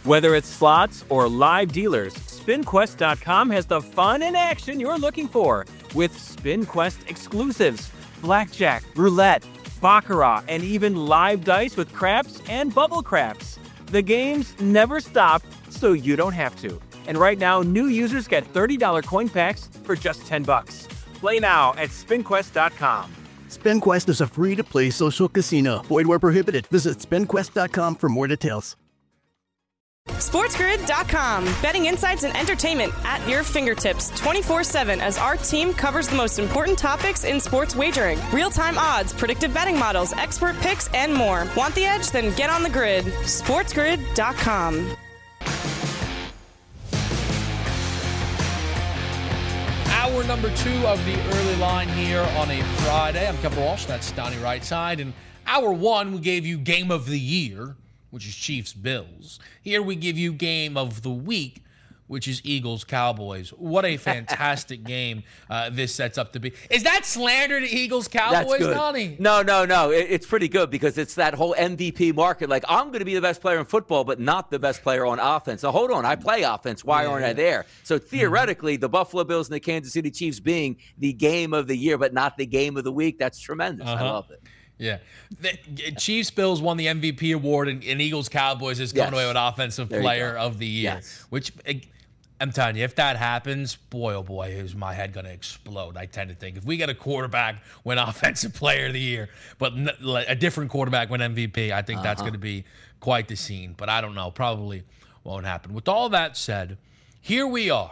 Whether it's slots or live dealers, SpinQuest.com has the fun and action you're looking for with SpinQuest exclusives, blackjack, roulette, baccarat, and even live dice with craps and bubble craps. The games never stop, so you don't have to. And right now, new users get $30 coin packs for just $10. Play now at SpinQuest.com. SpinQuest is a free-to-play social casino. Void where prohibited. Visit SpinQuest.com for more details. SportsGrid.com. Betting insights and entertainment at your fingertips 24/7 as our team covers the most important topics in sports wagering. Real-time odds, predictive betting models, expert picks, and more. Want the edge? Then get on the grid. SportsGrid.com. Hour number 2 of the early line here on a Friday. I'm Kevin Walsh. That's Donnie Rightside. And hour 1, we gave you Game of the Year, which is Chiefs-Bills. Here we give you Game of the Week, which is Eagles-Cowboys. What a fantastic game this sets up to be. Is that slander to Eagles-Cowboys, Donnie? No. It's pretty good because it's that whole MVP market. Like, I'm going to be the best player in football, but not the best player on offense. So hold on, I play offense. Why aren't I there? So theoretically, the Buffalo Bills and the Kansas City Chiefs being the game of the year, but not the game of the week, that's tremendous. I love it. Yeah. The Chiefs-Bills won the MVP award, and Eagles-Cowboys is coming away with Offensive Player of the Year, which I'm telling you, if that happens, boy, oh boy, is my head going to explode. I tend to think if we get a quarterback win Offensive Player of the Year, but a different quarterback win MVP, I think that's going to be quite the scene. But I don't know. Probably won't happen. With all that said, here we are.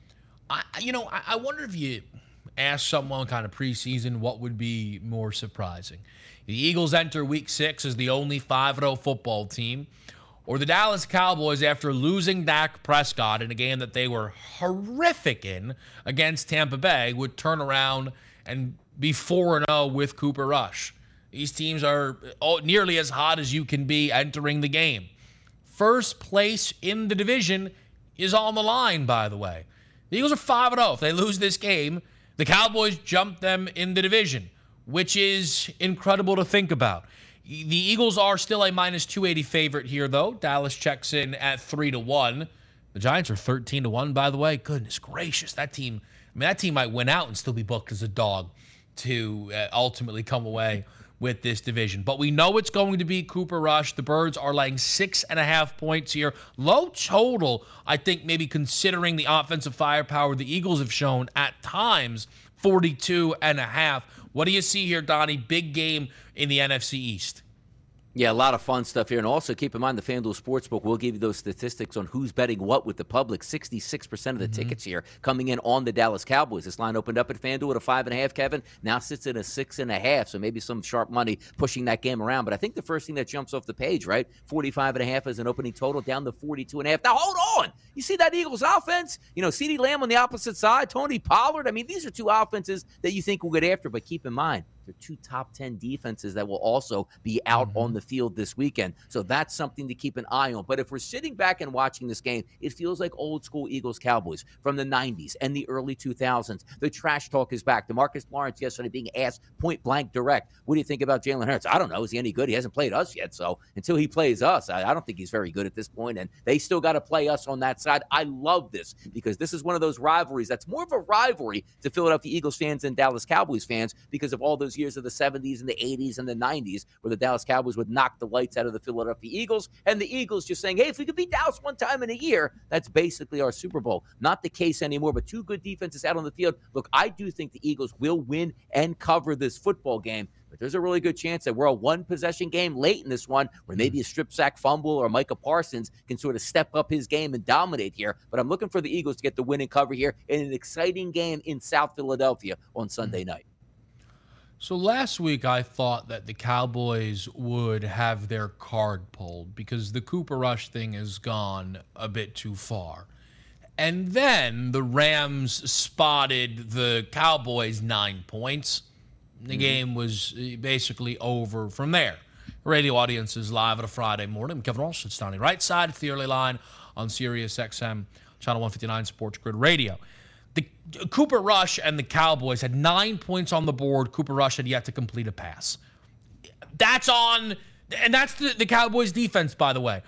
I wonder if you ask someone kind of preseason what would be more surprising. The Eagles enter Week 6 as the only 5-0 football team, or the Dallas Cowboys, after losing Dak Prescott in a game that they were horrific in against Tampa Bay, would turn around and be 4-0 with Cooper Rush. These teams are nearly as hot as you can be entering the game. First place in the division is on the line, by the way. The Eagles are 5-0. If they lose this game, the Cowboys jump them in the division, which is incredible to think about. The Eagles are still a minus 280 favorite here, though. Dallas checks in at 3-1. The Giants are 13-1, by the way. Goodness gracious, that team might win out and still be booked as a dog to ultimately come away with this division. But we know it's going to be Cooper Rush. The Birds are laying 6.5 points here. Low total, I think, maybe considering the offensive firepower the Eagles have shown at times, 42.5. What do you see here, Donnie? Big game in the NFC East. Yeah, a lot of fun stuff here. And also keep in mind the FanDuel Sportsbook will give you those statistics on who's betting what with the public. 66% of the tickets here coming in on the Dallas Cowboys. This line opened up at FanDuel at a 5.5, Kevin. Now sits at a 6.5. So maybe some sharp money pushing that game around. But I think the first thing that jumps off the page, right? 45.5 as an opening total down to 42.5. Now hold on. You see that Eagles offense? CeeDee Lamb on the opposite side, Tony Pollard. I mean, these are two offenses that you think will get after. But keep in mind, they're two top 10 defenses that will also be out on the field this weekend. So that's something to keep an eye on. But if we're sitting back and watching this game, it feels like old school Eagles-Cowboys from the 90s and the early 2000s. The trash talk is back. DeMarcus Lawrence yesterday being asked point blank direct, what do you think about Jalen Hurts? I don't know. Is he any good? He hasn't played us yet. So until he plays us, I don't think he's very good at this point. And they still got to play us on that side. I love this because this is one of those rivalries that's more of a rivalry to Philadelphia Eagles fans and Dallas Cowboys fans because of all those years of the 70s and the 80s and the 90s where the Dallas Cowboys would knock the lights out of the Philadelphia Eagles, and the Eagles just saying, hey, if we could beat Dallas one time in a year, that's basically our Super Bowl. Not the case anymore, but two good defenses out on the field. Look, I do think the Eagles will win and cover this football game, but there's a really good chance that we're a one-possession game late in this one where maybe a strip sack fumble or Micah Parsons can sort of step up his game and dominate here. But I'm looking for the Eagles to get the win and cover here in an exciting game in South Philadelphia on Sunday night. So last week I thought that the Cowboys would have their card pulled because the Cooper Rush thing has gone a bit too far. And then the Rams spotted the Cowboys 9 points. The game was basically over from there. Radio audience is live on a Friday morning. I'm Kevin Walsh. It's Donnie Rightside. It's the early line on Sirius XM, Channel 159 Sports Grid Radio. The Cooper Rush and the Cowboys had 9 points on the board. Cooper Rush had yet to complete a pass. That's the Cowboys defense, by the way.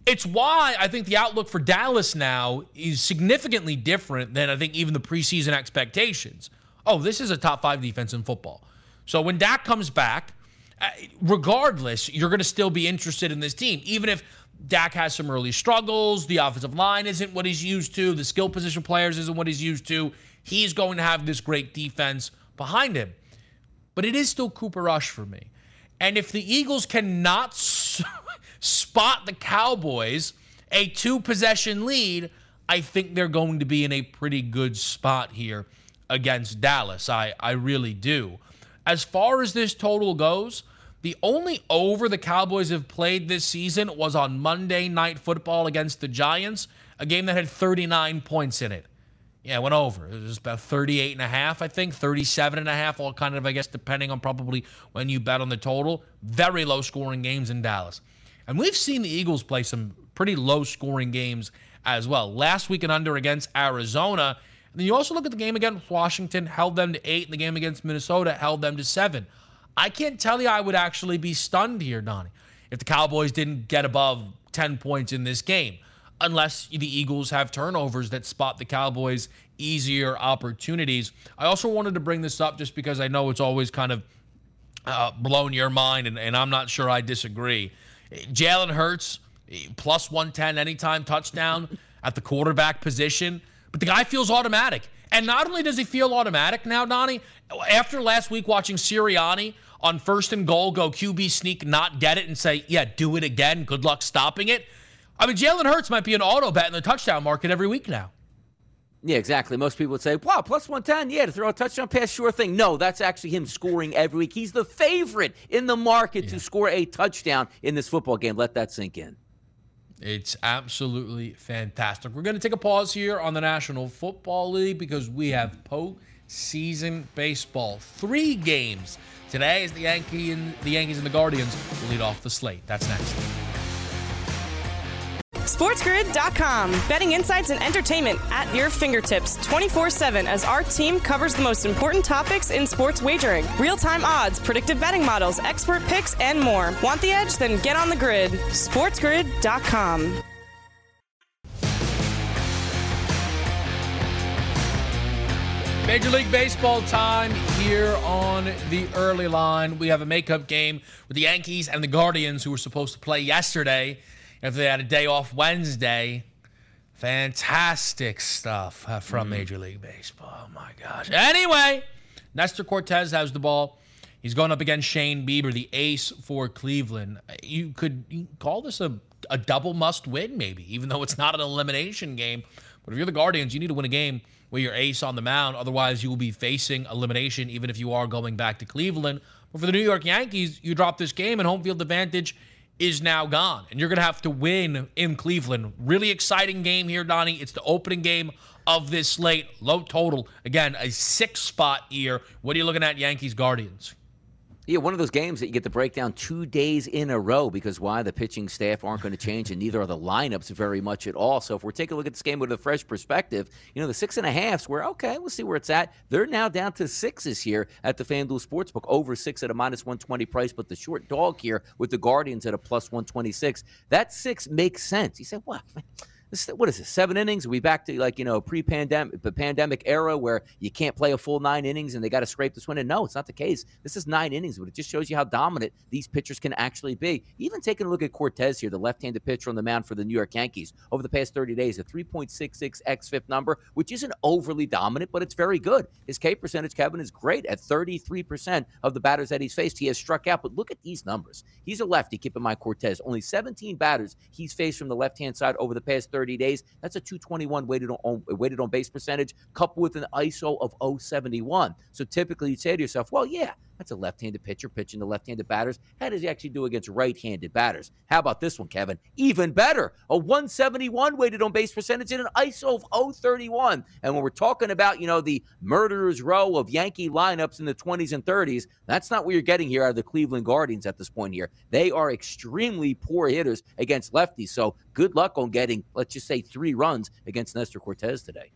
It's why I think the outlook for Dallas now is significantly different than I think even the preseason expectations. Oh, this is a top 5 defense in football. So when Dak comes back, regardless, you're going to still be interested in this team. Even if Dak has some early struggles, the offensive line isn't what he's used to, the skill position players isn't what he's used to, he's going to have this great defense behind him. But it is still Cooper Rush for me. And if the Eagles cannot spot the Cowboys a 2-possession lead, I think they're going to be in a pretty good spot here against Dallas. I really do. As far as this total goes, the only over the Cowboys have played this season was on Monday Night Football against the Giants, a game that had 39 points in it. Yeah, it went over. It was about 38.5, I think, 37.5, all kind of, I guess, depending on probably when you bet on the total. Very low-scoring games in Dallas. And we've seen the Eagles play some pretty low-scoring games as well. Last week and under against Arizona. And then you also look at the game against Washington, held them to 8, and the game against Minnesota held them to 7. I can't tell you I would actually be stunned here, Donnie, if the Cowboys didn't get above 10 points in this game, unless the Eagles have turnovers that spot the Cowboys easier opportunities. I also wanted to bring this up just because I know it's always kind of blown your mind, and I'm not sure I disagree. Jalen Hurts, plus 110 anytime touchdown at the quarterback position, but the guy feels automatic. And not only does he feel automatic now, Donnie, after last week watching Sirianni on 1st and goal go QB sneak, not get it, and say, yeah, do it again, good luck stopping it. I mean, Jalen Hurts might be an auto bet in the touchdown market every week now. Yeah, exactly. Most people would say, wow, plus 110, yeah, to throw a touchdown pass, sure thing. No, that's actually him scoring every week. He's the favorite in the market to score a touchdown in this football game. Let that sink in. It's absolutely fantastic. We're going to take a pause here on the National Football League because we have postseason baseball. 3 games today as the Yankees and the Guardians will lead off the slate. That's next. SportsGrid.com. Betting insights and entertainment at your fingertips 24/7 as our team covers the most important topics in sports wagering. Real-time odds, predictive betting models, expert picks, and more. Want the edge? Then get on the grid. SportsGrid.com. Major League Baseball time here on the early line. We have a makeup game with the Yankees and the Guardians, who were supposed to play yesterday. If they had a day off Wednesday. Fantastic stuff from Major League Baseball. Oh, my gosh. Anyway, Nestor Cortez has the ball. He's going up against Shane Bieber, the ace for Cleveland. You could call this a double must-win, maybe, even though it's not an elimination game. But if you're the Guardians, you need to win a game with your ace on the mound. Otherwise, you will be facing elimination, even if you are going back to Cleveland. But for the New York Yankees, you drop this game, and home field advantage is now gone, and you're going to have to win in Cleveland. Really exciting game here, Donnie. It's the opening game of this slate. Low total. Again, a 6 spot here. What are you looking at, Yankees Guardians? Yeah, one of those games that you get to break down 2 days in a row because why? The pitching staff aren't going to change, and neither are the lineups very much at all. So if we're taking a look at this game with a fresh perspective, the 6.5s, we're okay, we'll see where it's at. They're now down to 6s here at the FanDuel Sportsbook, over 6 at a minus 120 price, but the short dog here with the Guardians at a plus 126. That 6 makes sense. You say, what? What is this, 7 innings? Are we back to pre-pandemic, the pandemic era where you can't play a full 9 innings and they got to scrape this win? And no, it's not the case. This is 9 innings, but it just shows you how dominant these pitchers can actually be. Even taking a look at Cortez here, the left-handed pitcher on the mound for the New York Yankees, over the past 30 days, a 3.66 xFIP number, which isn't overly dominant, but it's very good. His K percentage, Kevin, is great at 33% of the batters that he's faced. He has struck out, but look at these numbers. He's a lefty, keep in mind Cortez. Only 17 batters he's faced from the left-hand side over the past 30 days. That's a 221 weighted on base percentage, coupled with an ISO of 071. So typically you'd say to yourself, well, yeah, that's a left-handed pitcher pitching to left-handed batters. How does he actually do against right-handed batters? How about this one, Kevin? Even better, a 171 weighted on base percentage and an ISO of 031. And when we're talking about, the murderer's row of Yankee lineups in the 20s and 30s, that's not what you're getting here out of the Cleveland Guardians at this point here. They are extremely poor hitters against lefties. So good luck on getting, let's just say, 3 runs against Nestor Cortez today.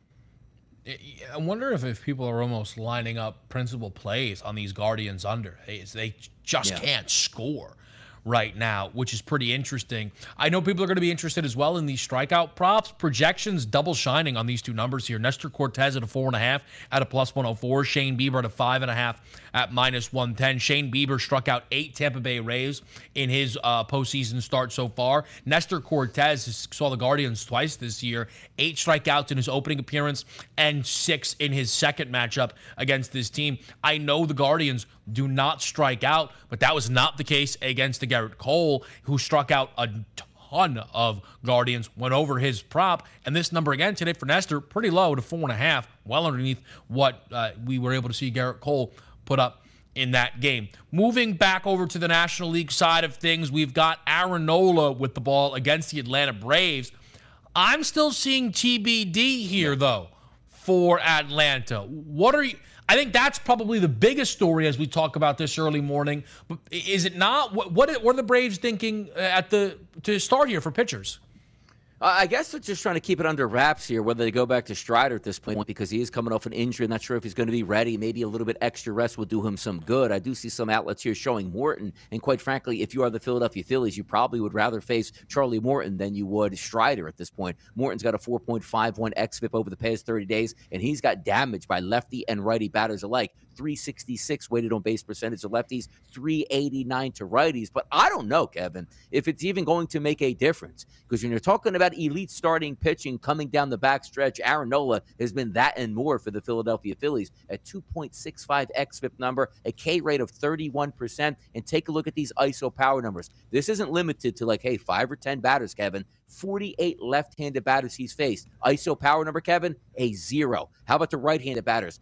I wonder if people are almost lining up principal plays on these Guardians under. They just can't score, right now, which is pretty interesting. I know people are going to be interested as well in these strikeout props. Projections double shining on these two numbers here. Nestor Cortez at a 4.5 at a +104. Shane Bieber at a 5.5 at -110. Shane Bieber struck out 8 Tampa Bay Rays in his postseason start so far. Nestor Cortez saw the Guardians twice this year. 8 strikeouts in his opening appearance and 6 in his second matchup against this team. I know the Guardians do not strike out, but that was not the case against the Garrett Cole, who struck out a ton of Guardians, went over his prop. And this number again today for Nestor, pretty low to 4.5, well underneath what we were able to see Garrett Cole put up in that game. Moving back over to the National League side of things, we've got Aaron Nola with the ball against the Atlanta Braves. I'm still seeing TBD here, though, for Atlanta. What are you... I think that's probably the biggest story as we talk about this early morning. But is it not? What are the Braves thinking to start here for pitchers? I guess they're just trying to keep it under wraps here, whether they go back to Strider at this point, because he is coming off an injury. I'm not sure if he's going to be ready. Maybe a little bit extra rest will do him some good. I do see some outlets here showing Morton. And quite frankly, if you are the Philadelphia Phillies, you probably would rather face Charlie Morton than you would Strider at this point. Morton's got a 4.51 xFIP over the past 30 days, and he's got damage by lefty and righty batters alike. 366 weighted on base percentage to lefties, 389 to righties. But I don't know, Kevin, if it's even going to make a difference. Because when you're talking about elite starting pitching coming down the backstretch, Aaron Nola has been that and more for the Philadelphia Phillies. A 2.65 xFIP number, a K rate of 31%. And take a look at these ISO power numbers. This isn't limited to 5 or 10 batters, Kevin. 48 left-handed batters he's faced. ISO power number, Kevin, a 0. How about the right-handed batters?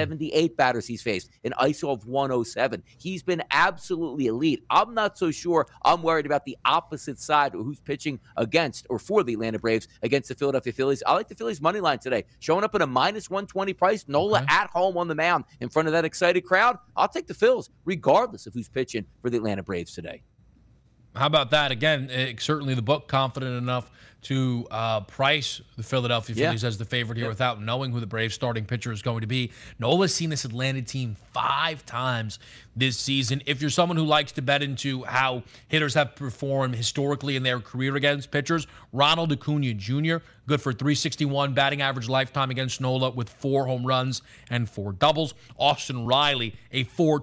78 batters he's faced, an ISO of 107. He's been absolutely elite. I'm not so sure I'm worried about the opposite side, who's pitching against or for the Atlanta Braves against the Philadelphia Phillies. I like the Phillies' money line today. Showing up at a -120 price. Nola at home on the mound in front of that excited crowd. I'll take the Phils, regardless of who's pitching for the Atlanta Braves today. How about that? Again, certainly the book confident enough to price the Philadelphia Phillies as the favorite here without knowing who the Braves starting pitcher is going to be. Nola's seen this Atlanta team 5 times this season. If you're someone who likes to bet into how hitters have performed historically in their career against pitchers, Ronald Acuna Jr., good for 361 batting average lifetime against Nola with 4 home runs and 4 doubles. Austin Riley, a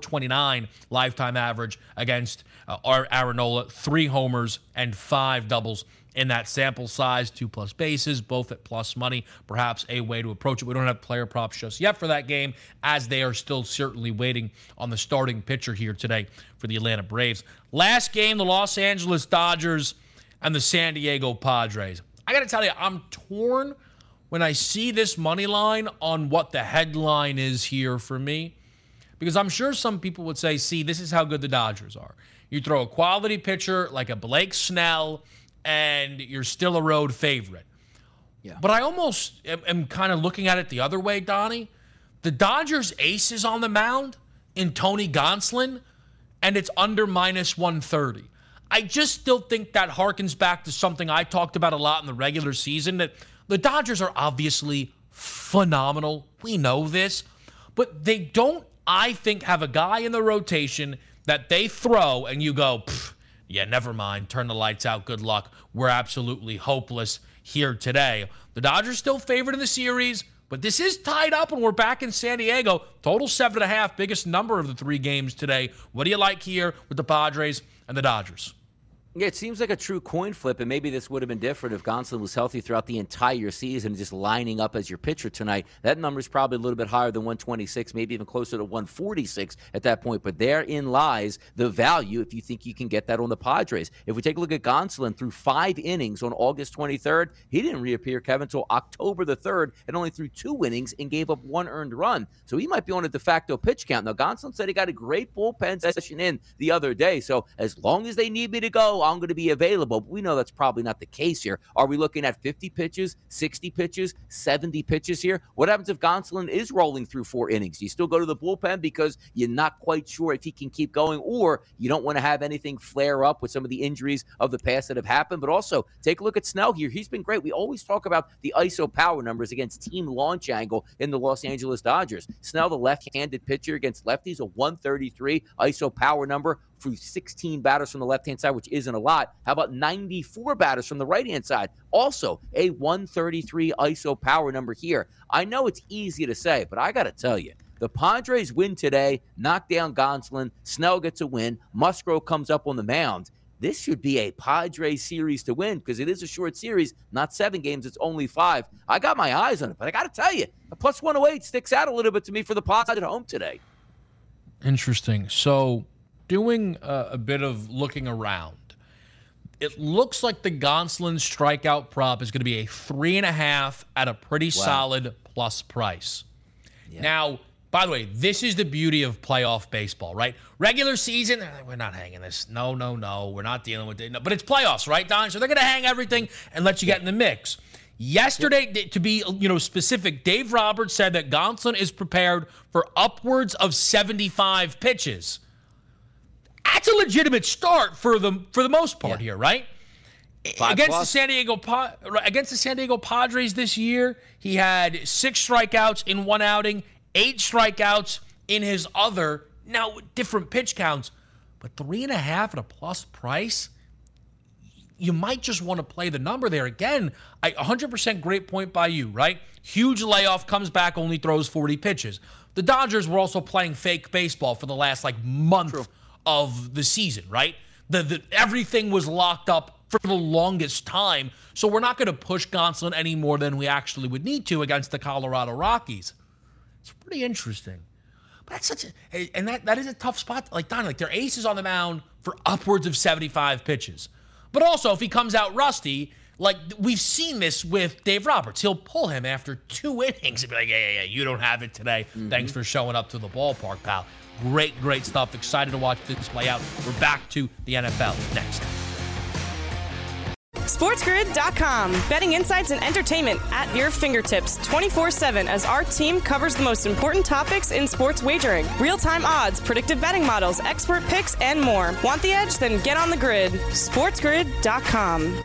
429 lifetime average against Aaron Nola, 3 homers and 5 doubles in that sample size, 2+ bases, both at plus money. Perhaps a way to approach it. We don't have player props just yet for that game, as they are still certainly waiting on the starting pitcher here today for the Atlanta Braves. Last game, the Los Angeles Dodgers and the San Diego Padres. I got to tell you, I'm torn when I see this money line on what the headline is here for me, because I'm sure some people would say, see, this is how good the Dodgers are. You throw a quality pitcher like a Blake Snell, and you're still a road favorite. Yeah. But I almost am kind of looking at it the other way, Donnie. The Dodgers' ace is on the mound in Tony Gonsolin, and it's under -130. I just still think that harkens back to something I talked about a lot in the regular season, that the Dodgers are obviously phenomenal. We know this. But they don't, I think, have a guy in the rotation that they throw and you go, yeah, never mind. Turn the lights out. Good luck. We're absolutely hopeless here today. The Dodgers still favored in the series, but this is tied up and we're back in San Diego. Total 7.5, biggest number of the 3 games today. What do you like here with the Padres and the Dodgers? Yeah, it seems like a true coin flip, and maybe this would have been different if Gonsolin was healthy throughout the entire season, just lining up as your pitcher tonight. That number is probably a little bit higher than 126, maybe even closer to 146 at that point. But therein lies the value if you think you can get that on the Padres. If we take a look at Gonsolin through 5 innings on August 23rd, he didn't reappear, Kevin, until October the 3rd, and only threw 2 innings and gave up 1 earned run. So he might be on a de facto pitch count. Now, Gonsolin said he got a great bullpen session in the other day. So as long as they need me to go, I'm going to be available. But we know that's probably not the case here. Are we looking at 50 pitches, 60 pitches, 70 pitches here? What happens if Gonsolin is rolling through 4 innings? Do you still go to the bullpen because you're not quite sure if he can keep going, or you don't want to have anything flare up with some of the injuries of the past that have happened? But also, take a look at Snell here. He's been great. We always talk about the ISO power numbers against team launch angle in the Los Angeles Dodgers. Snell, the left-handed pitcher against lefties, a 133 ISO power number, through 16 batters from the left-hand side, which isn't a lot. How about 94 batters from the right-hand side? Also, a 133 ISO power number here. I know it's easy to say, but I got to tell you, the Padres win today, knock down Gonsolin, Snell gets a win, Musgrove comes up on the mound. This should be a Padres series to win because it is a short series, not 7 games, it's only 5. I got my eyes on it, but I got to tell you, a plus 108 sticks out a little bit to me for the Padres at home today. Interesting. So doing a bit of looking around, it looks like the Gonsolin strikeout prop is going to be a 3.5 at a pretty solid plus price. Yeah. Now, by the way, this is the beauty of playoff baseball, right? Regular season, we're not hanging this. No. We're not dealing with it. No, but it's playoffs, right, Don? So they're going to hang everything and let you get in the mix. Yesterday, to be specific, Dave Roberts said that Gonsolin is prepared for upwards of 75 pitches. That's a legitimate start for the most part here, right? Against the San Diego Padres this year, he had 6 strikeouts in one outing, 8 strikeouts in his other. Now, different pitch counts, but 3.5 at a plus price. You might just want to play the number there. Again, 100% great point by you, right? Huge layoff, comes back, only throws 40 pitches. The Dodgers were also playing fake baseball for the last month of the season, right? Everything was locked up for the longest time, so we're not going to push Gonsolin any more than we actually would need to against the Colorado Rockies. It's pretty interesting. But that's that is a tough spot. Don, their ace is on the mound for upwards of 75 pitches. But also, if he comes out rusty, we've seen this with Dave Roberts, he'll pull him after 2 innings and be like, yeah, you don't have it today. Mm-hmm. Thanks for showing up to the ballpark, pal. Great stuff. Excited to watch this play out. We're back to the NFL next. SportsGrid.com. Betting insights and entertainment at your fingertips 24/7 as our team covers the most important topics in sports wagering. Real-time odds, predictive betting models, expert picks, and more. Want the edge? Then get on the grid. SportsGrid.com.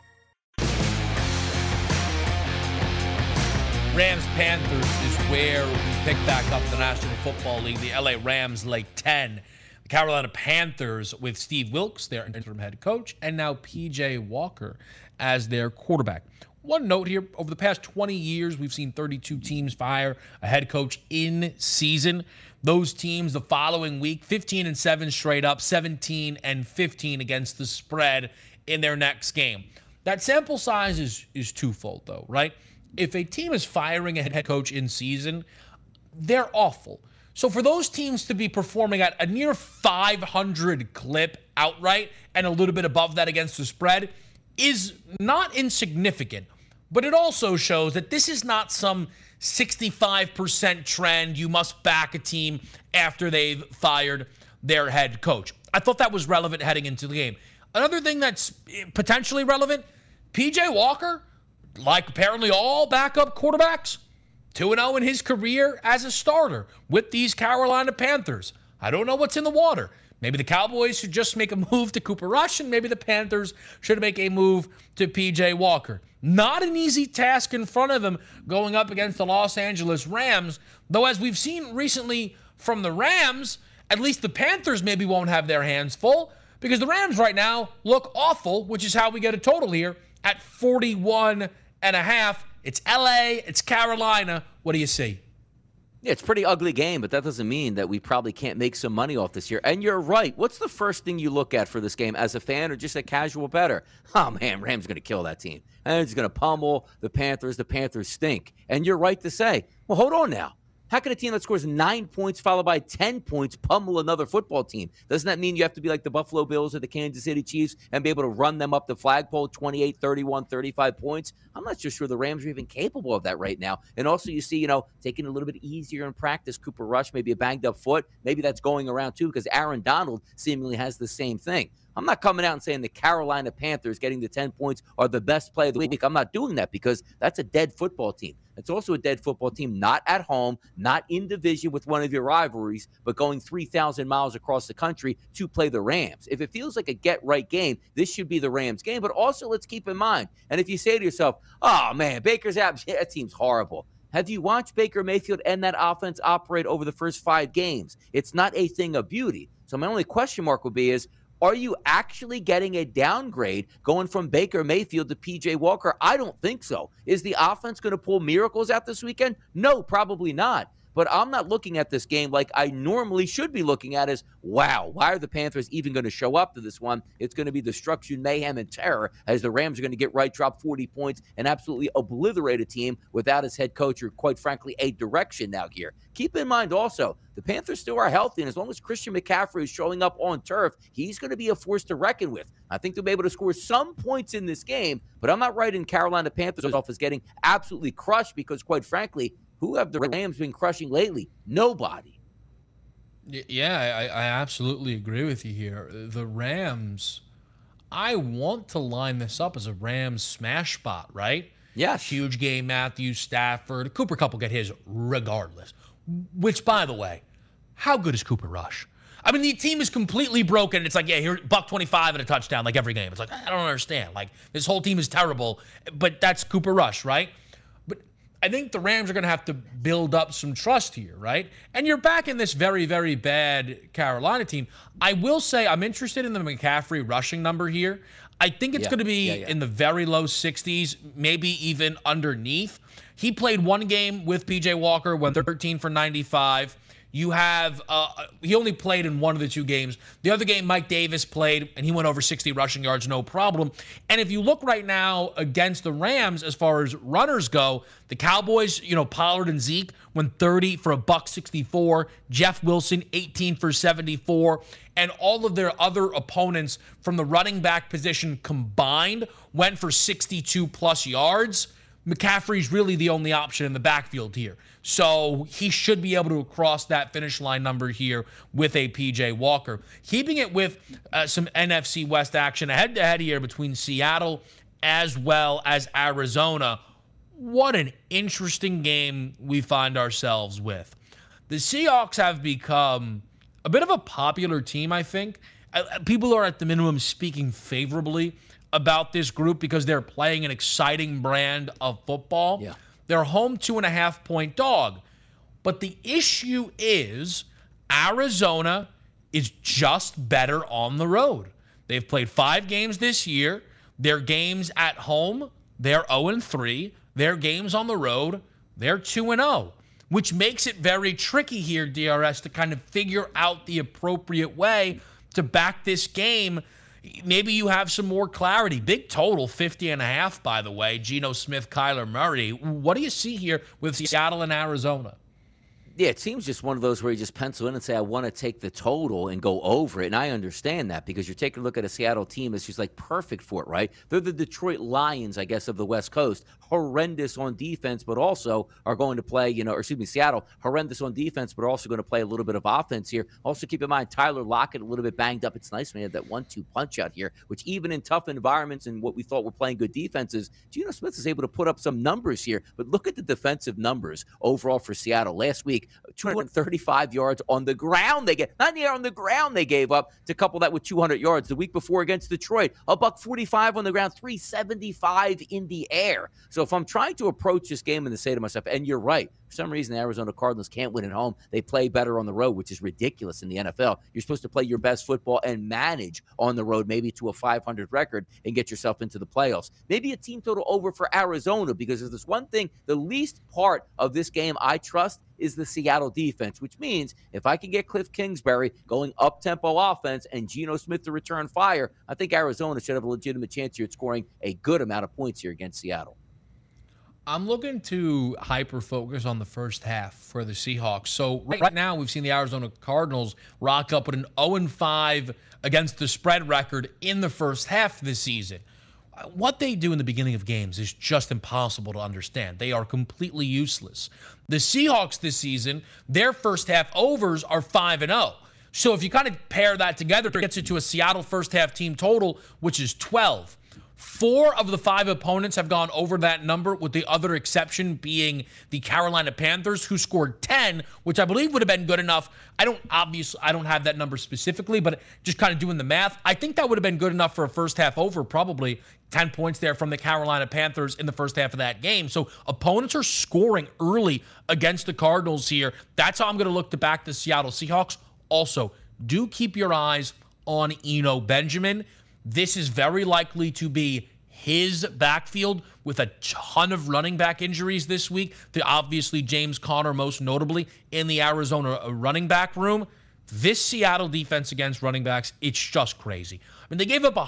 Rams-Panthers is where we pick back up the National Football League. The LA Rams lay 10. The Carolina Panthers with Steve Wilks, their interim head coach, and now P.J. Walker as their quarterback. One note here, over the past 20 years, we've seen 32 teams fire a head coach in season. Those teams the following week, 15-7 straight up, 17-15 against the spread in their next game. That sample size is twofold, though, right? If a team is firing a head coach in season, they're awful. So for those teams to be performing at a near 500 clip outright and a little bit above that against the spread is not insignificant. But it also shows that this is not some 65% trend. You must back a team after they've fired their head coach. I thought that was relevant heading into the game. Another thing that's potentially relevant, P.J. Walker, like apparently all backup quarterbacks, 2-0 in his career as a starter with these Carolina Panthers. I don't know what's in the water. Maybe the Cowboys should just make a move to Cooper Rush, and maybe the Panthers should make a move to P.J. Walker. Not an easy task in front of him going up against the Los Angeles Rams, though as we've seen recently from the Rams, at least the Panthers maybe won't have their hands full because the Rams right now look awful, which is how we get a total here at 41.5. It's LA, it's Carolina. What do you see? Yeah, it's a pretty ugly game, but that doesn't mean that we probably can't make some money off this year. And you're right. What's the first thing you look at for this game as a fan or just a casual bettor? Oh, man, Rams going to kill that team. And it's going to pummel the Panthers. The Panthers stink. And you're right to say, well, hold on now. How can a team that scores 9 points followed by 10 points pummel another football team? Doesn't that mean you have to be like the Buffalo Bills or the Kansas City Chiefs and be able to run them up the flagpole 28, 31, 35 points? I'm not so sure the Rams are even capable of that right now. And also you see, taking it a little bit easier in practice, Cooper Rush, maybe a banged up foot. Maybe that's going around too because Aaron Donald seemingly has the same thing. I'm not coming out and saying the Carolina Panthers getting the 10 points are the best play of the week. I'm not doing that because that's a dead football team. It's also a dead football team, not at home, not in division with one of your rivalries, but going 3,000 miles across the country to play the Rams. If it feels like a get-right game, this should be the Rams game. But also, let's keep in mind, and if you say to yourself, oh, man, Baker's out, that team's horrible. Have you watched Baker Mayfield and that offense operate over the first 5 games? It's not a thing of beauty. So my only question mark would be is, are you actually getting a downgrade going from Baker Mayfield to P.J. Walker? I don't think so. Is the offense going to pull miracles out this weekend? No, probably not. But I'm not looking at this game like I normally should be looking at as, wow, why are the Panthers even going to show up to this one? It's going to be destruction, mayhem, and terror as the Rams are going to get right, drop 40 points, and absolutely obliterate a team without his head coach or, quite frankly, a direction now here. Keep in mind also, the Panthers still are healthy, and as long as Christian McCaffrey is showing up on turf, he's going to be a force to reckon with. I think they'll be able to score some points in this game, but I'm not writing Carolina Panthers off as getting absolutely crushed because, quite frankly, who have the Rams been crushing lately? Nobody. Yeah, I absolutely agree with you here. The Rams, I want to line this up as a Rams smash spot, right? Yes. Huge game, Matthews, Stafford. Cooper Kupp will get his regardless. Which, by the way, how good is Cooper Rush? I mean, the team is completely broken. It's like, yeah, here, $125 and a touchdown like every game. It's like, I don't understand. Like, this whole team is terrible, but that's Cooper Rush, right? I think the Rams are going to have to build up some trust here, right? And you're back in this very, very bad Carolina team. I will say I'm interested in the McCaffrey rushing number here. I think it's going to be in the very low 60s, maybe even underneath. He played one game with P.J. Walker, went 13 for 95. You have, he only played in one of the two games. The other game, Mike Davis played, and he went over 60 rushing yards, no problem. And if you look right now against the Rams, as far as runners go, the Cowboys, Pollard and Zeke went 30 for $164. Jeff Wilson, 18 for 74. And all of their other opponents from the running back position combined went for 62-plus yards. McCaffrey's really the only option in the backfield here. So he should be able to cross that finish line number here with a P.J. Walker. Keeping it with some NFC West action, a head-to-head here between Seattle as well as Arizona. What an interesting game we find ourselves with. The Seahawks have become a bit of a popular team, I think. People are at the minimum speaking favorably about this group because they're playing an exciting brand of football. Yeah. They're home 2.5-point dog. But the issue is Arizona is just better on the road. They've played 5 games this year. Their games at home, they're 0-3. Their games on the road, they're 2-0, which makes it very tricky here, DRS, to kind of figure out the appropriate way to back this game. Maybe you have some more clarity. Big total, 50.5, by the way. Geno Smith, Kyler Murray. What do you see here with Seattle and Arizona? Yeah, it seems just one of those where you just pencil in and say, I want to take the total and go over it. And I understand that because you're taking a look at a Seattle team that's just like perfect for it, right? They're the Detroit Lions, I guess, of the West Coast. Horrendous on defense, but also are going to play, Seattle, horrendous on defense, but also going to play a little bit of offense here. Also, keep in mind, Tyler Lockett, a little bit banged up. It's nice when he had that 1-2 punch out here, which even in tough environments and what we thought were playing good defenses, Geno Smith is able to put up some numbers here. But look at the defensive numbers overall for Seattle. Last week, 235 yards on the ground they get. Not on the ground they gave up to couple that with 200 yards. The week before against Detroit, $145 on the ground, 375 in the air. So if I'm trying to approach this game and to say to myself, and you're right, for some reason the Arizona Cardinals can't win at home. They play better on the road, which is ridiculous in the NFL. You're supposed to play your best football and manage on the road, maybe to a 500 record and get yourself into the playoffs. Maybe a team total over for Arizona, because there's this one thing, the least part of this game I trust is the Seattle defense, which means if I can get Cliff Kingsbury going up-tempo offense and Geno Smith to return fire, I think Arizona should have a legitimate chance here at scoring a good amount of points here against Seattle. I'm looking to hyper-focus on the first half for the Seahawks. So right now we've seen the Arizona Cardinals rock up with an 0-5 against the spread record in the first half this season. What they do in the beginning of games is just impossible to understand. They are completely useless. The Seahawks this season, their first half overs are 5-0. So if you kind of pair that together, it gets you to a Seattle first half team total, which is 12. 4 of the 5 opponents have gone over that number, with the other exception being the Carolina Panthers, who scored 10, which I believe would have been good enough. I don't have that number specifically, but just kind of doing the math, I think that would have been good enough for a first half over, probably 10 points there from the Carolina Panthers in the first half of that game. So opponents are scoring early against the Cardinals here. That's how I'm going to look to back the Seattle Seahawks. Also, do keep your eyes on Eno Benjamin. This is very likely to be his backfield with a ton of running back injuries this week. Obviously, James Conner most notably in the Arizona running back room. This Seattle defense against running backs, it's just crazy. I mean, they gave up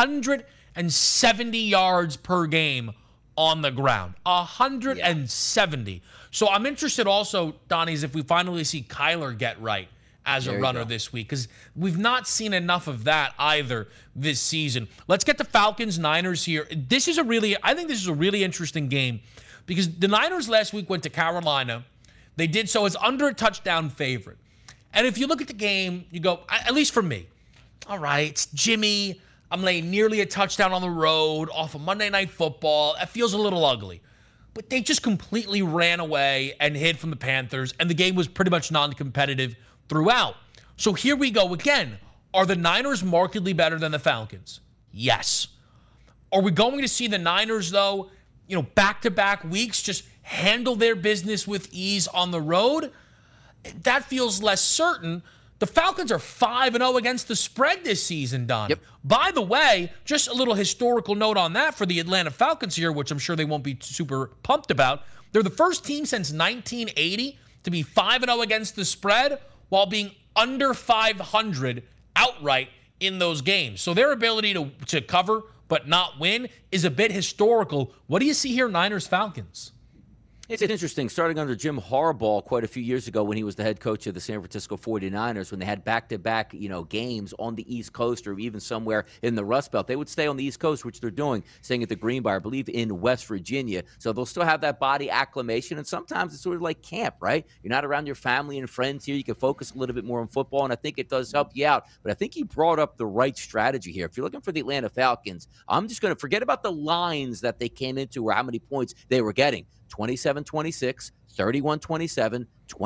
170 yards per game on the ground. 170. Yeah. So I'm interested also, Donnie, is if we finally see Kyler get right as a runner this week, because we've not seen enough of that either this season. Let's get to Falcons-Niners here. I think this is a really interesting game because the Niners last week went to Carolina. They did so as under a touchdown favorite. And if you look at the game, you go, at least for me, all right, it's Jimmy. I'm laying nearly a touchdown on the road off of Monday Night Football. That feels a little ugly. But they just completely ran away and hid from the Panthers, and the game was pretty much non-competitive throughout. So here we go again. Are the Niners markedly better than the Falcons? Yes. Are we going to see the Niners, though, back-to-back weeks just handle their business with ease on the road? That feels less certain. The Falcons are 5-0 against the spread this season, Don. Yep. By the way, just a little historical note on that for the Atlanta Falcons here, which I'm sure they won't be super pumped about. They're the first team since 1980 to be 5-0 against the spread while being under 500 outright in those games. So their ability to cover but not win is a bit historical. What do you see here, Niners-Falcons? It's interesting, starting under Jim Harbaugh quite a few years ago when he was the head coach of the San Francisco 49ers, when they had back-to-back, games on the East Coast or even somewhere in the Rust Belt. They would stay on the East Coast, which they're doing, staying at the Greenbrier, I believe, in West Virginia. So they'll still have that body acclimation, and sometimes it's sort of like camp, right? You're not around your family and friends here. You can focus a little bit more on football, and I think it does help you out. But I think he brought up the right strategy here. If you're looking for the Atlanta Falcons, I'm just going to forget about the lines that they came into or how many points they were getting. 27-26, 31-27,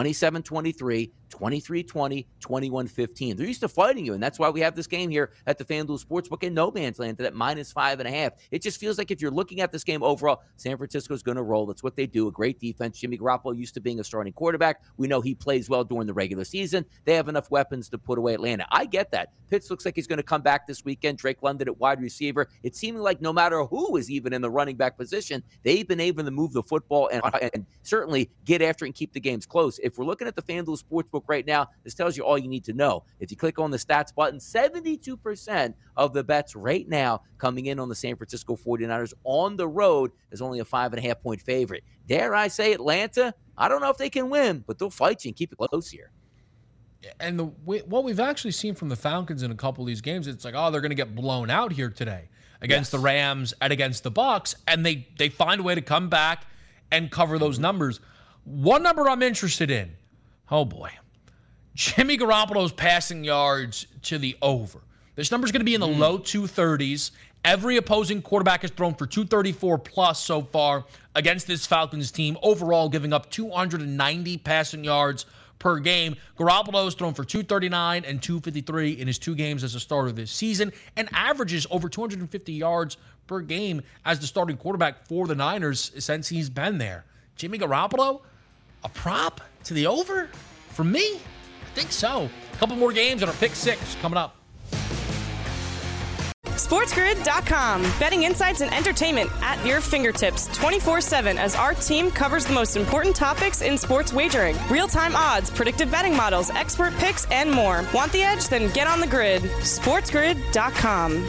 27-23, 23-20, 21-15. They're used to fighting you, and that's why we have this game here at the FanDuel Sportsbook in no man's land at -5.5. It just feels like if you're looking at this game overall, San Francisco's going to roll. That's what they do. A great defense. Jimmy Garoppolo used to being a starting quarterback. We know he plays well during the regular season. They have enough weapons to put away Atlanta. I get that. Pitts looks like he's going to come back this weekend. Drake London at wide receiver. It's seeming like no matter who is even in the running back position, they've been able to move the football and certainly get after it and keep the games close. If we're looking at the FanDuel Sportsbook right now, this tells you all you need to know. If you click on the stats button, 72% of the bets right now coming in on the San Francisco 49ers on the road is only a 5.5-point favorite. Dare I say Atlanta? I don't know if they can win, but they'll fight you and keep it close here. And what we've actually seen from the Falcons in a couple of these games, it's like, they're going to get blown out here today against the Rams and against the Bucs, and they find a way to come back and cover those numbers. One number I'm interested in, oh boy, Jimmy Garoppolo's passing yards to the over. This number's going to be in the low 230s. Every opposing quarterback has thrown for 234 plus so far against this Falcons team, overall giving up 290 passing yards per game. Garoppolo has thrown for 239 and 253 in his 2 games as a starter this season and averages over 250 yards per game as the starting quarterback for the Niners since he's been there. Jimmy Garoppolo, a prop to the over? For me, I think so. A couple more games and our pick 6 coming up. SportsGrid.com. Betting insights and entertainment at your fingertips 24/7 as our team covers the most important topics in sports wagering. Real-time odds, predictive betting models, expert picks, and more. Want the edge? Then get on the grid. SportsGrid.com.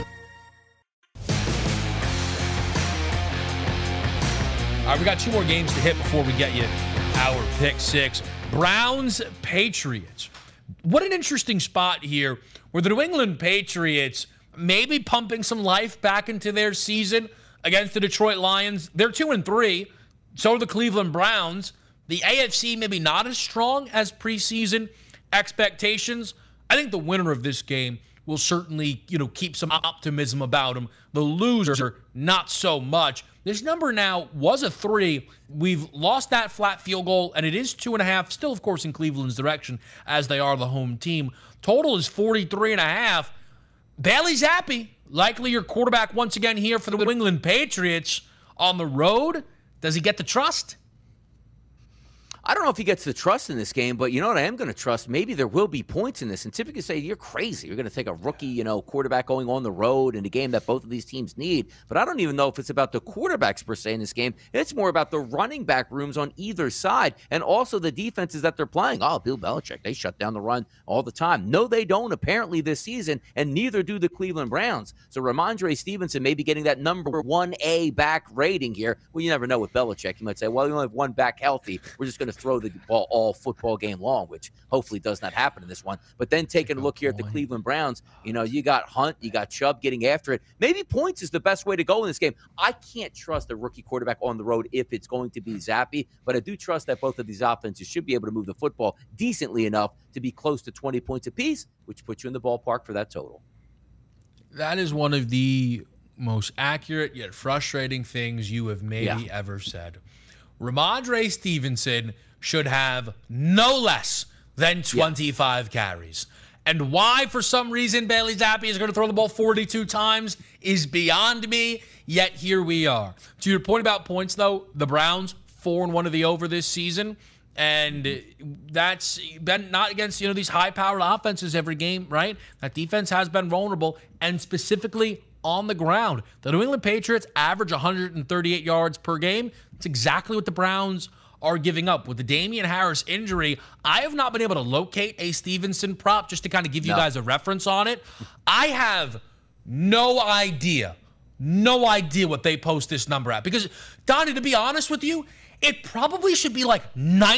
All right, we got 2 more games to hit before we get you our pick 6. Browns-Patriots. What an interesting spot here where the New England Patriots maybe pumping some life back into their season against the Detroit Lions. They're 2-3. So are the Cleveland Browns. The AFC maybe not as strong as preseason expectations. I think the winner of this game will certainly, keep some optimism about them. The loser, not so much. This number now was a 3. We've lost that flat field goal, and it is 2.5. Still, of course, in Cleveland's direction as they are the home team. Total is 43.5. Bailey Zappi, likely your quarterback once again here for the New England Patriots on the road. Does he get the trust? I don't know if he gets the trust in this game, but you know what I am going to trust? Maybe there will be points in this. And typically say, you're crazy. You're going to take a rookie, quarterback going on the road in a game that both of these teams need. But I don't even know if it's about the quarterbacks per se in this game. It's more about the running back rooms on either side and also the defenses that they're playing. Oh, Bill Belichick, they shut down the run all the time. No, they don't apparently this season, and neither do the Cleveland Browns. So Ramondre Stevenson may be getting that number 1A back rating here. Well, you never know with Belichick. You might say, well, you only have one back healthy. We're just going to throw the ball all football game long, which hopefully does not happen in this one. But then taking a look here at the Cleveland Browns, you got Hunt, you got Chubb getting after it. Maybe points is the best way to go in this game. I can't trust a rookie quarterback on the road if it's going to be Zappe, but I do trust that both of these offenses should be able to move the football decently enough to be close to 20 points apiece, which puts you in the ballpark for that total. That is one of the most accurate yet frustrating things you have maybe ever said. Ramondre Stevenson should have no less than 25 carries. And why, for some reason, Bailey Zappe is going to throw the ball 42 times is beyond me, yet here we are. To your point about points, though, the Browns, 4-1 of the over this season, and that's been not against, these high-powered offenses every game, right? That defense has been vulnerable, and specifically on the ground. The New England Patriots average 138 yards per game. It's exactly what the Browns are giving up. With the Damian Harris injury, I have not been able to locate a Stevenson prop just to kind of give you guys a reference on it. I have no idea what they post this number at. Because, Donnie, to be honest with you, it probably should be like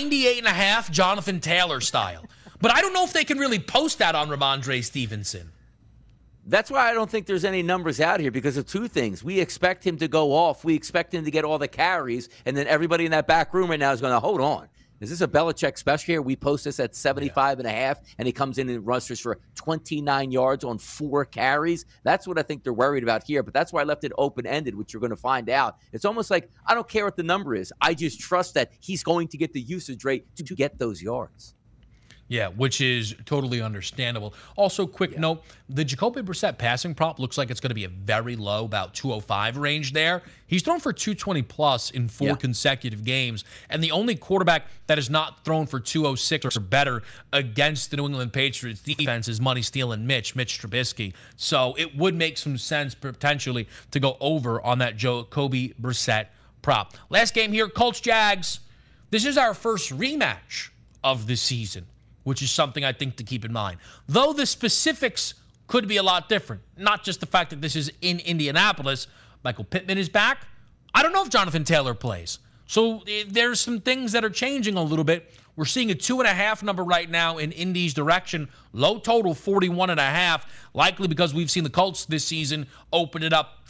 98.5 Jonathan Taylor style. But I don't know if they can really post that on Ramondre Stevenson. That's why I don't think there's any numbers out here because of two things. We expect him to go off. We expect him to get all the carries. And then everybody in that back room right now is going to, hold on. Is this a Belichick special here? We post this at 75.5, and he comes in and rushes for 29 yards on 4 carries. That's what I think they're worried about here. But that's why I left it open-ended, which you're going to find out. It's almost like I don't care what the number is. I just trust that he's going to get the usage rate to get those yards. Yeah, which is totally understandable. Also, quick note, the Jacoby Brissett passing prop looks like it's going to be a very low, about 205 range there. He's thrown for 220-plus in 4 consecutive games, and the only quarterback that has not thrown for 206 or better against the New England Patriots defense is money-stealing Mitch Trubisky. So it would make some sense potentially to go over on that Jacoby Brissett prop. Last game here, Colts-Jags. This is our first rematch of the season, which is something I think to keep in mind. Though the specifics could be a lot different. Not just the fact that this is in Indianapolis. Michael Pittman is back. I don't know if Jonathan Taylor plays. So there's some things that are changing a little bit. We're seeing a 2.5 number right now in Indy's direction. Low total, 41.5. Likely because we've seen the Colts this season open it up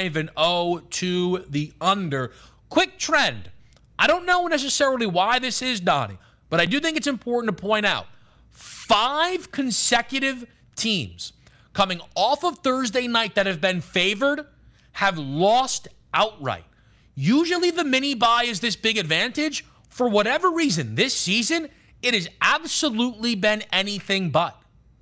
5-0 to the under. Quick trend. I don't know necessarily why this is, Donnie, but I do think it's important to point out 5 consecutive teams coming off of Thursday night that have been favored have lost outright. Usually the mini bye is this big advantage. For whatever reason, this season, it has absolutely been anything but.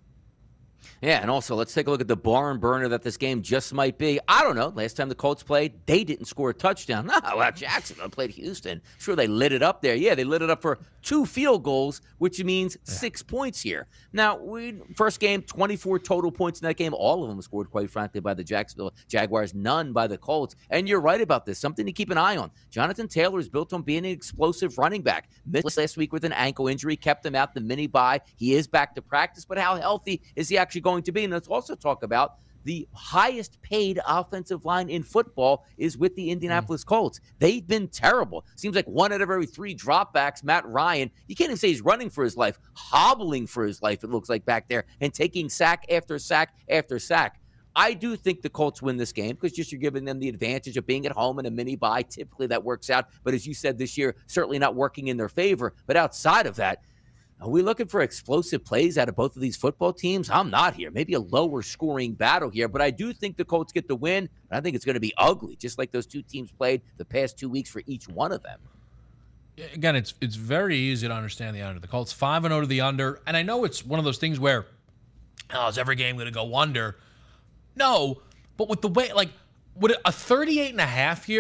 Yeah, and also, let's take a look at the barn burner that this game just might be. I don't know. Last time the Colts played, they didn't score a touchdown. No, well, Jacksonville played Houston. Sure, they lit it up there. Yeah, they lit it up for 2 field goals, which means 6 points here. Now, first game, 24 total points in that game. All of them scored, quite frankly, by the Jacksonville Jaguars. None by the Colts. And you're right about this. Something to keep an eye on. Jonathan Taylor is built on being an explosive running back. Missed last week with an ankle injury. Kept him out the mini bye. He is back to practice, but how healthy is he actually going to be? And let's also talk about the highest paid offensive line in football is with the Indianapolis Colts. They've been terrible. Seems like 1 out of every 3 dropbacks, Matt Ryan, you can't even say he's running for his life, hobbling for his life, it looks like back there, and taking sack after sack after sack. I do think the Colts win this game because just you're giving them the advantage of being at home in a mini bye. Typically that works out. But as you said this year, certainly not working in their favor. But outside of that, are we looking for explosive plays out of both of these football teams? I'm not here. Maybe a lower scoring battle here, but I do think the Colts get the win. I think it's going to be ugly, just like those 2 teams played the past 2 weeks for each one of them. Again, it's very easy to understand the under. The Colts 5-0 to the under, and I know it's one of those things where, is every game going to go under? No, but with the way, like, would a 38.5 here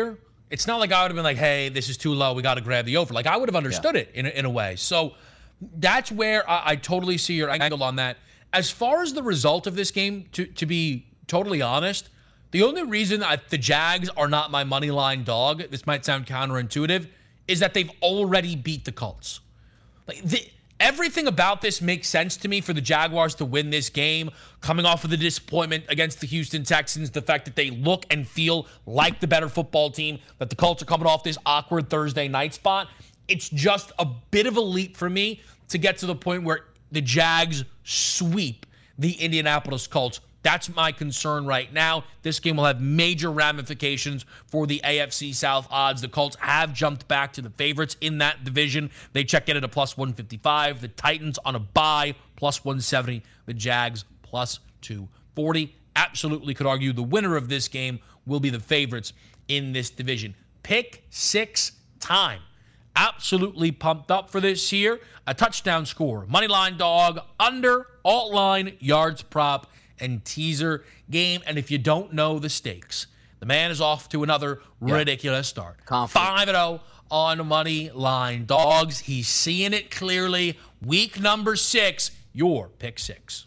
It's not like I would have been like, hey, this is too low. We got to grab the over. Like, I would have understood it in a way. So that's where I totally see your angle on that. As far as the result of this game, to be totally honest, the only reason the Jags are not my money line dog, this might sound counterintuitive, is that they've already beat the Colts. Like, everything about this makes sense to me for the Jaguars to win this game, coming off of the disappointment against the Houston Texans, the fact that they look and feel like the better football team, that the Colts are coming off this awkward Thursday night spot. It's just a bit of a leap for me to get to the point where the Jags sweep the Indianapolis Colts. That's my concern right now. This game will have major ramifications for the AFC South odds. The Colts have jumped back to the favorites in that division. They check in at a plus 155. The Titans on a bye, plus 170. The Jags, plus 240. Absolutely could argue the winner of this game will be the favorites in this division. Pick 6 time. Absolutely pumped up for this here. A touchdown score. Moneyline dog, under, alt line, yards prop, and teaser game. And if you don't know the stakes, the man is off to another ridiculous start. 5-0 on money line dogs. He's seeing it clearly. Week number 6, your pick 6.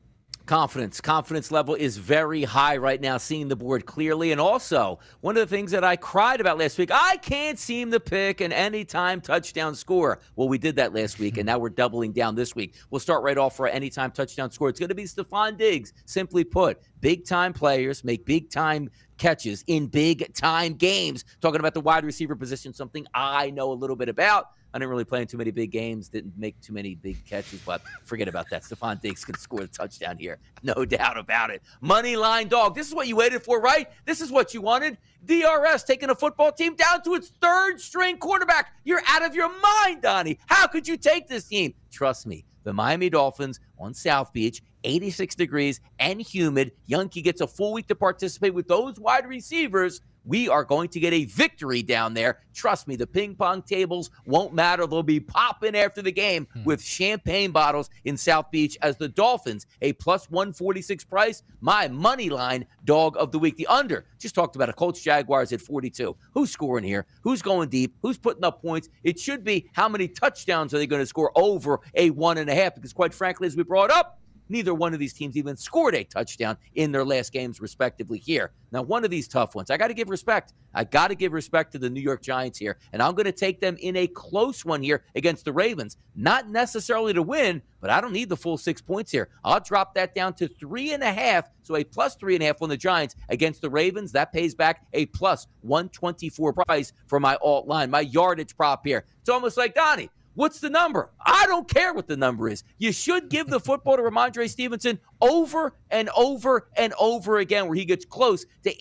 Confidence level is very high right now, seeing the board clearly. And also, one of the things that I cried about last week, I can't seem to pick an anytime touchdown score. Well, we did that last week, and now we're doubling down this week. We'll start right off for an anytime touchdown score. It's going to be Stephon Diggs. Simply put, big-time players make big-time catches in big-time games. Talking about the wide receiver position, something I know a little bit about. I didn't really play in too many big games, didn't make too many big catches, but forget about that. Stephon Diggs can score the touchdown here. No doubt about it. Money line dog. This is what you waited for, right? This is what you wanted. DRS taking a football team down to its third string quarterback. You're out of your mind, Donnie. How could you take this team? Trust me, the Miami Dolphins on South Beach, 86 degrees and humid. Youngkie gets a full week to participate with those wide receivers. We are going to get a victory down there. Trust me, the ping pong tables won't matter. They'll be popping after the game with champagne bottles in South Beach as the Dolphins, a plus 146 price, my money line dog of the week. The under, just talked about a Colts Jaguars at 42. Who's scoring here? Who's going deep? Who's putting up points? It should be how many touchdowns are they going to score over a 1.5? Because quite frankly, as we brought up, neither one of these teams even scored a touchdown in their last games, respectively, here. Now, one of these tough ones, I got to give respect. I got to give respect to the New York Giants here, and I'm going to take them in a close one here against the Ravens. Not necessarily to win, but I don't need the full 6 points here. I'll drop that down to 3.5, so a plus 3.5 on the Giants against the Ravens. That pays back a plus 124 price for my alt line, my yardage prop here. It's almost like, Donnie, what's the number? I don't care what the number is. You should give the football to Ramondre Stevenson over and over and over again, where he gets close to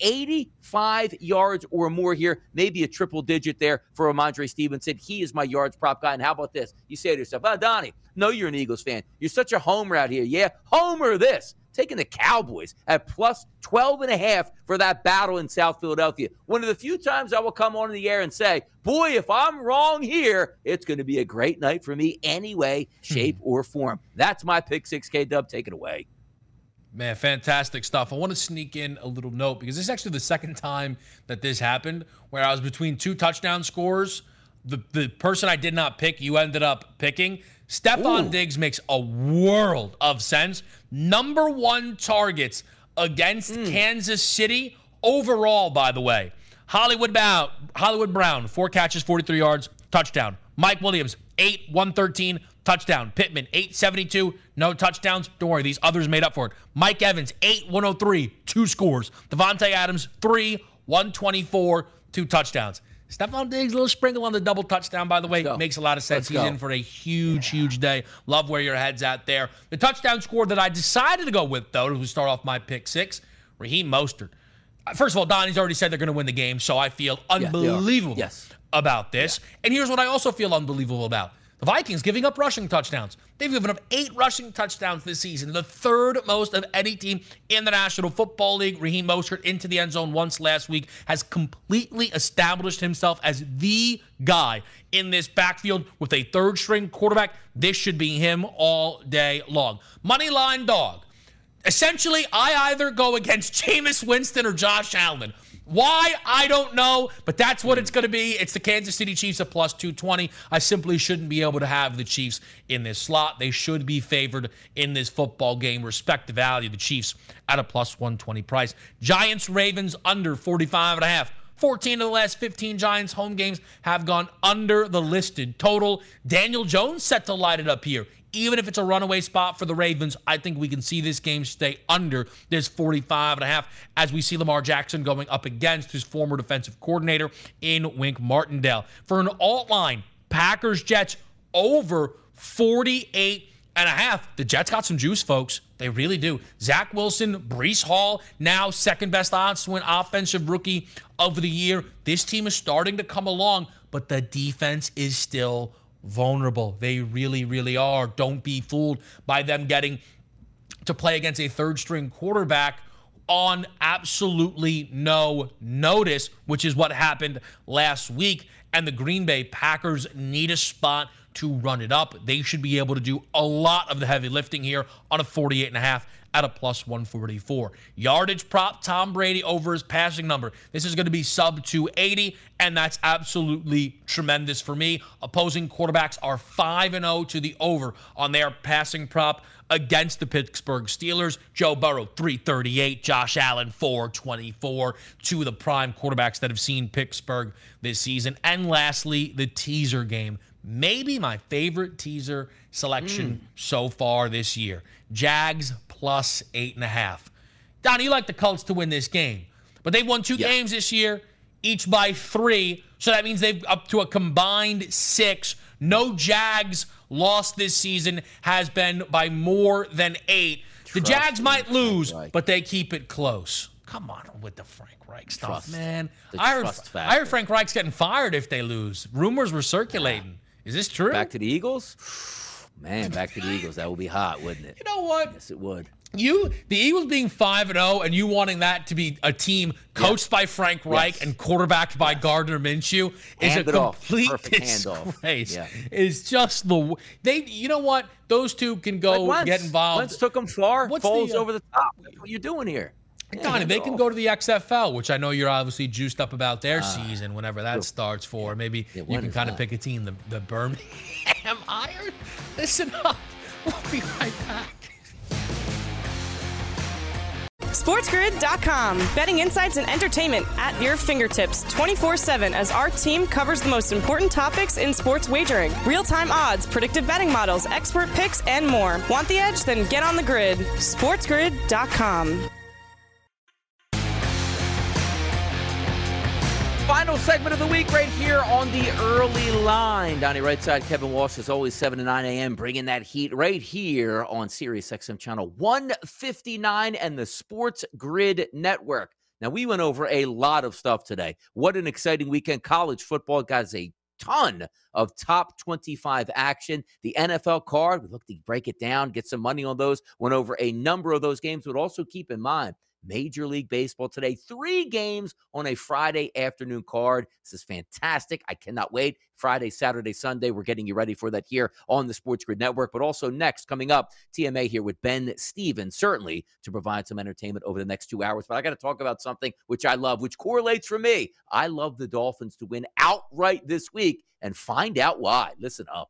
85 yards or more here, maybe a triple digit there for Ramondre Stevenson. He is my yards prop guy. And how about this? You say to yourself, Donnie, no, you're an Eagles fan. You're such a homer out here. Yeah, homer this. Taking the Cowboys at plus 12.5 for that battle in South Philadelphia. One of the few times I will come on the air and say, boy, if I'm wrong here, it's going to be a great night for me anyway, shape, or form. That's my pick 6K dub. Take it away. Man, fantastic stuff. I want to sneak in a little note because this is actually the second time that this happened where I was between 2 touchdown scores. The person I did not pick, you ended up picking. Stephon Diggs makes a world of sense. Number 1 targets against Kansas City overall, by the way. Hollywood Brown, 4 catches, 43 yards, touchdown. Mike Williams, 8, 113, touchdown. Pittman, 872, no touchdowns. Don't worry, these others made up for it. Mike Evans, 8, 103, 2 scores. Devontae Adams, 3, 124, 2 touchdowns. Stephon Diggs, a little sprinkle on the double touchdown, by the way. Makes a lot of sense. He's in for a huge day. Love where your head's at there. The touchdown score that I decided to go with, though, as we start off my pick 6, Raheem Mostert. First of all, Donnie's already said they're going to win the game, so I feel unbelievable about this. Yeah. And here's what I also feel unbelievable about. The Vikings giving up rushing touchdowns. They've given up 8 rushing touchdowns this season, the 3rd most of any team in the National Football League. Raheem Mostert into the end zone once last week, has completely established himself as the guy in this backfield with a 3rd-string quarterback. This should be him all day long. Moneyline dog. Essentially, I either go against Jameis Winston or Josh Allen. Why? I don't know, but that's what it's going to be. It's the Kansas City Chiefs at plus 220. I simply shouldn't be able to have the Chiefs in this slot. They should be favored in this football game. Respect the value of the Chiefs at a plus 120 price. Giants, Ravens under 45.5. 14 of the last 15 Giants home games have gone under the listed total. Daniel Jones set to light it up here. Even if it's a runaway spot for the Ravens, I think we can see this game stay under this 45.5 as we see Lamar Jackson going up against his former defensive coordinator in Wink Martindale. For an alt line, Packers-Jets over 48.5. The Jets got some juice, folks. They really do. Zach Wilson, Breece Hall, now second best odds to win Offensive Rookie of the Year. This team is starting to come along, but the defense is still vulnerable. They really, really are. Don't be fooled by them getting to play against a third-string quarterback on absolutely no notice, which is what happened last week. And the Green Bay Packers need a spot to run it up. They should be able to do a lot of the heavy lifting here on a 48.5 at a plus 144. Yardage prop, Tom Brady over his passing number. This is going to be sub 280, and that's absolutely tremendous for me. Opposing quarterbacks are 5-0 to the over on their passing prop against the Pittsburgh Steelers. Joe Burrow, 338. Josh Allen, 424. Two of the prime quarterbacks that have seen Pittsburgh this season. And lastly, the teaser game. Maybe my favorite teaser selection so far this year. Jags plus 8.5. Don, you like the Colts to win this game, but they've won two games this year, each by 3. So that means they've up to a combined 6. No Jags loss this season has been by more than 8. The Jags might lose, but they keep it close. Come on with the Frank Reich stuff, man. I heard Frank Reich's getting fired if they lose. Rumors were circulating. Is this true? Back to the Eagles? Man, back to the Eagles. That would be hot, wouldn't it? You know what? Yes, it would. The Eagles being 5-0 and you wanting that to be a team coached by Frank Reich and quarterbacked by Gardner Minshew is a complete disgrace. Yeah. It's just you know what? Those two can go get involved. Wentz took them far. Foles over the top. That's what you're doing here. Donnie, they can go to the XFL, which I know you're obviously juiced up about their season whenever that starts for. Maybe you can kind of pick a team, the Birmingham Iron. Listen up. We'll be right back. SportsGrid.com. Betting insights and entertainment at your fingertips 24/7 as our team covers the most important topics in sports wagering. Real-time odds, predictive betting models, expert picks, and more. Want the edge? Then get on the grid. SportsGrid.com. Final segment of the week right here on the early line. Donnie right side, Kevin Walsh, as always, 7 to 9 a.m., bringing that heat right here on Sirius XM Channel 159 and the Sports Grid Network. Now, we went over a lot of stuff today. What an exciting weekend. College football got a ton of top 25 action. The NFL card, we looked to break it down, get some money on those, went over a number of those games, but also keep in mind, Major League Baseball today, 3 games on a Friday afternoon card. This is fantastic. I cannot wait. Friday, Saturday, Sunday, we're getting you ready for that here on the Sports Grid Network. But also next, coming up, TMA here with Ben Stevens, certainly to provide some entertainment over the next 2 hours. But I got to talk about something which I love, which correlates for me. I love the Dolphins to win outright this week, and find out why. Listen up.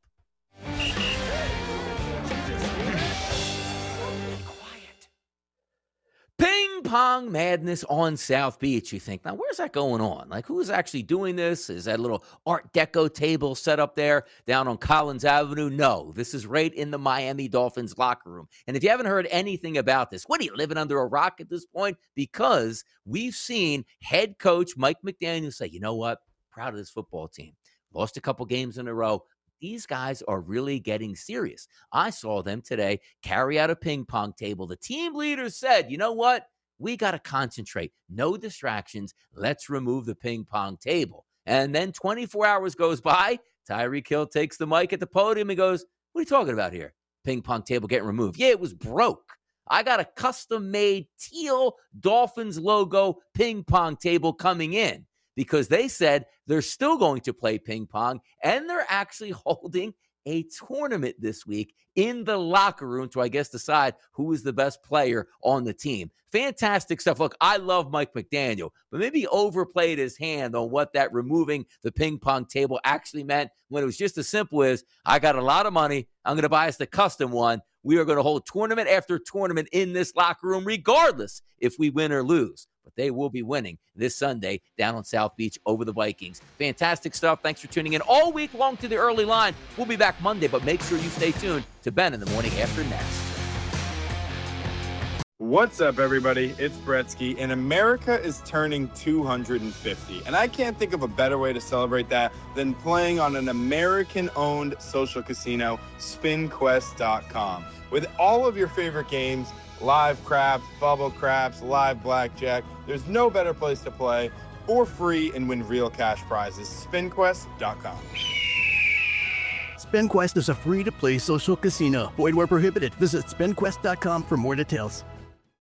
Ping pong madness on South Beach. You think, now where's that going on? Like, who's actually doing this? Is that a little Art Deco table set up there down on Collins Avenue? No, this is right in the Miami Dolphins locker room. And if you haven't heard anything about this, what are you, living under a rock at this point? Because we've seen head coach Mike McDaniel say, you know what? Proud of this football team. Lost a couple games in a row. These guys are really getting serious. I saw them today carry out a ping pong table. The team leader said, you know what? We got to concentrate. No distractions. Let's remove the ping pong table. And then 24 hours goes by. Tyreek Hill takes the mic at the podium and goes, what are you talking about here? Ping pong table getting removed. Yeah, it was broke. I got a custom-made teal Dolphins logo ping pong table coming in, because they said they're still going to play ping pong, and they're actually holding a tournament this week in the locker room to, I guess, decide who is the best player on the team. Fantastic stuff. Look, I love Mike McDaniel, but maybe he overplayed his hand on what that removing the ping pong table actually meant when it was just as simple as, I got a lot of money, I'm going to buy us the custom one. We are going to hold tournament after tournament in this locker room, regardless if we win or lose. But they will be winning this Sunday down on South Beach over the Vikings. Fantastic stuff. Thanks for tuning in all week long to the early line. We'll be back Monday, but make sure you stay tuned to Ben in the Morning After next. What's up, everybody? It's Bretsky, and America is turning 250. And I can't think of a better way to celebrate that than playing on an American-owned social casino, SpinQuest.com. With all of your favorite games, live craps, bubble craps, live blackjack, there's no better place to play for free and win real cash prizes. SpinQuest.com. SpinQuest is a free-to-play social casino. Void where prohibited. Visit SpinQuest.com for more details.